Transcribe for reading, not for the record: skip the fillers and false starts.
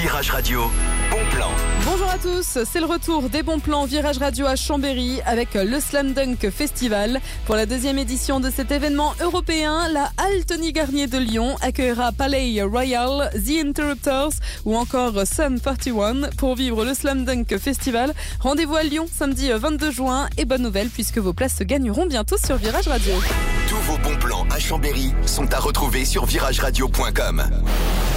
Virage Radio, bon plan. Bonjour à tous, c'est le retour des bons plans Virage Radio à Chambéry avec le Slam Dunk Festival. Pour la deuxième édition de cet événement européen, la Halle Tony Garnier de Lyon accueillera Palais Royal, The Interrupters ou encore Sum 41 pour vivre le Slam Dunk Festival. Rendez-vous à Lyon samedi 22 juin et bonne nouvelle puisque vos places se gagneront bientôt sur Virage Radio. Tous vos bons plans à Chambéry sont à retrouver sur virageradio.com.